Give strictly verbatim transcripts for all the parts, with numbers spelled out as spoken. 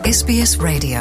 S B S Radio.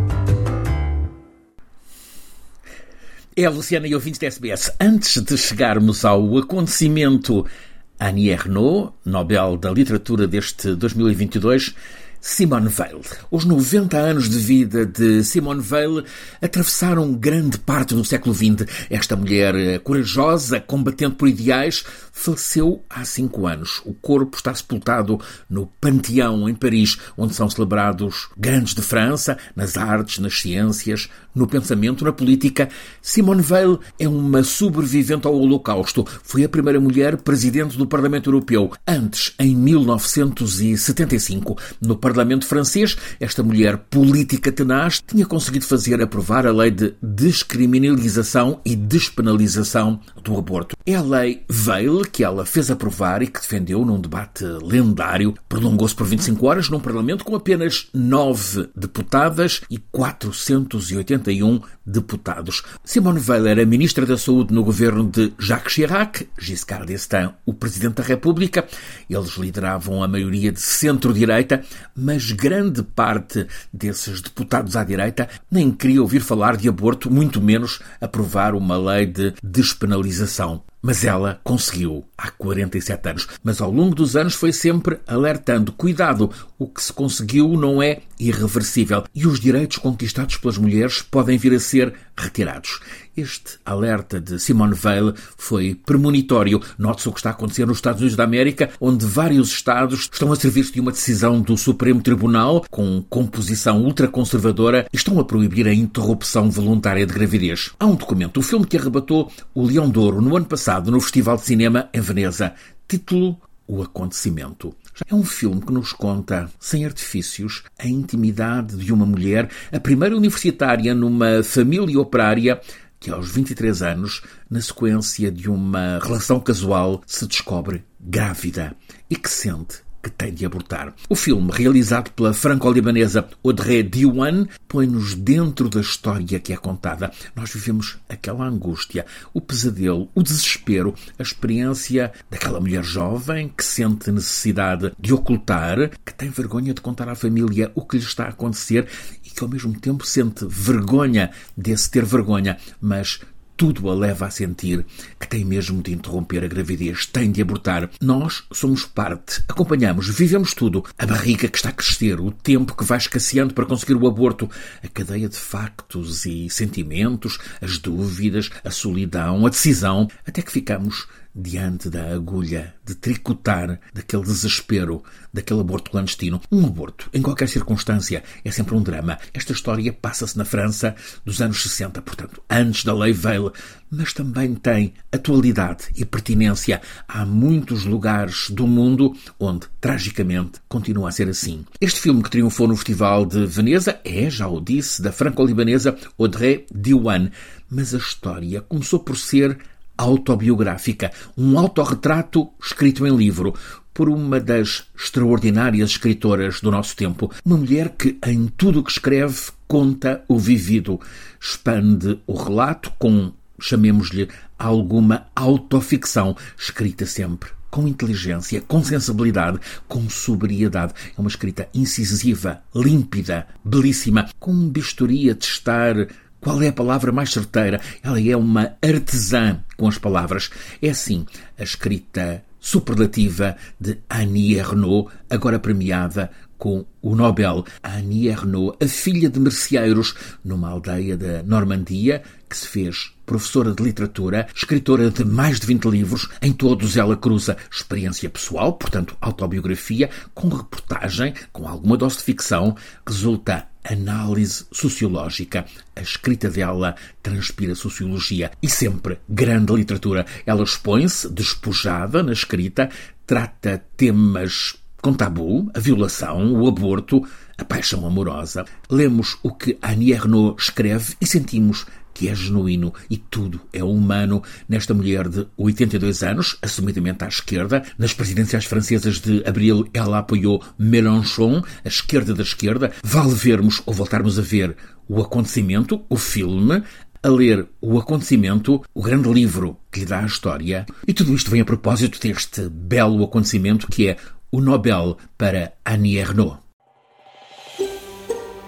É a Luciana e ouvintes da S B S. Antes de chegarmos ao acontecimento Annie Ernaux, Nobel da Literatura deste dois mil e vinte e dois, Simone Weil. Os noventa anos de vida de Simone Weil atravessaram grande parte do século vinte. Esta mulher corajosa, combatente por ideais, faleceu há cinco anos. O corpo está sepultado no Panteão, em Paris, onde são celebrados grandes de França, nas artes, nas ciências, no pensamento, na política. Simone Weil é uma sobrevivente ao Holocausto. Foi a primeira mulher presidente do Parlamento Europeu. Antes, em mil novecentos e setenta e cinco, no Parlamento francês, esta mulher política tenaz tinha conseguido fazer aprovar a lei de descriminalização e despenalização do aborto. É a lei Weil que ela fez aprovar e que defendeu num debate lendário. Prolongou-se por vinte e cinco horas num Parlamento com apenas nove deputadas e quatrocentos e oitenta e um deputados. Simone Weil era Ministra da Saúde no governo de Jacques Chirac, Giscard d'Estaing, o Presidente da República. Eles lideravam a maioria de centro-direita, mas grande parte desses deputados à direita nem queria ouvir falar de aborto, muito menos aprovar uma lei de despenalização. Mas ela conseguiu há quarenta e sete anos. Mas ao longo dos anos foi sempre alertando. Cuidado, o que se conseguiu não é irreversível. E os direitos conquistados pelas mulheres podem vir a ser retirados. Este alerta de Simone Weil foi premonitório. Note-se o que está a acontecer nos Estados Unidos da América, onde vários estados estão a servir-se de uma decisão do Supremo Tribunal com composição ultraconservadora e estão a proibir a interrupção voluntária de gravidez. Há um documento, o filme que arrebatou o Leão de Ouro no ano passado no Festival de Cinema em Veneza. Título: O Acontecimento. É um filme que nos conta, sem artifícios, a intimidade de uma mulher, a primeira universitária numa família operária que aos vinte e três anos, na sequência de uma relação casual, se descobre grávida e que sente que tem de abortar. O filme, realizado pela franco-libanesa Audrey Diwan, põe-nos dentro da história que é contada. Nós vivemos aquela angústia, o pesadelo, o desespero, a experiência daquela mulher jovem que sente necessidade de ocultar, que tem vergonha de contar à família o que lhe está a acontecer e que ao mesmo tempo sente vergonha desse ter vergonha, mas tudo a leva a sentir que tem mesmo de interromper a gravidez, tem de abortar. Nós somos parte, acompanhamos, vivemos tudo. A barriga que está a crescer, o tempo que vai escasseando para conseguir o aborto, a cadeia de factos e sentimentos, as dúvidas, a solidão, a decisão, até que ficamos diante da agulha de tricotar daquele desespero, daquele aborto clandestino. Um aborto, em qualquer circunstância, é sempre um drama. Esta história passa-se na França dos anos sessenta, portanto, antes da lei Weil, mas também tem atualidade e pertinência. Há muitos lugares do mundo onde, tragicamente, continua a ser assim. Este filme que triunfou no Festival de Veneza é, já o disse, da franco-libanesa Audrey Diwan, mas a história começou por ser autobiográfica, um autorretrato escrito em livro por uma das extraordinárias escritoras do nosso tempo, uma mulher que em tudo o que escreve conta o vivido, expande o relato com, chamemos-lhe, alguma autoficção, escrita sempre com inteligência, com sensibilidade, com sobriedade. É uma escrita incisiva, límpida, belíssima, com um bisturi a testar qual é a palavra mais certeira. Ela é uma artesã com as palavras. É assim a escrita superlativa de Annie Ernaux, agora premiada com o Nobel. Annie Ernaux, a filha de merceeiros numa aldeia da Normandia, que se fez professora de literatura, escritora de mais de vinte livros. Em todos ela cruza experiência pessoal, portanto autobiografia, com reportagem, com alguma dose de ficção. Resulta análise sociológica. A escrita dela transpira sociologia e sempre grande literatura. Ela expõe-se despojada na escrita, trata temas com tabu, a violação, o aborto, a paixão amorosa. Lemos o que Annie Ernaux escreve e sentimos que é genuíno e tudo é humano nesta mulher de oitenta e dois anos, assumidamente à esquerda. Nas presidenciais francesas de abril ela apoiou Mélenchon, a esquerda da esquerda. Vale vermos ou voltarmos a ver O Acontecimento, o filme, a ler O Acontecimento, o grande livro que lhe dá a história. E tudo isto vem a propósito deste belo acontecimento que é o Nobel para Annie Ernaux.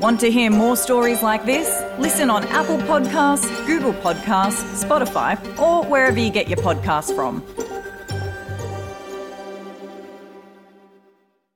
Want to hear more stories like this? Listen on Apple Podcasts, Google Podcasts, Spotify, or wherever you get your podcasts from.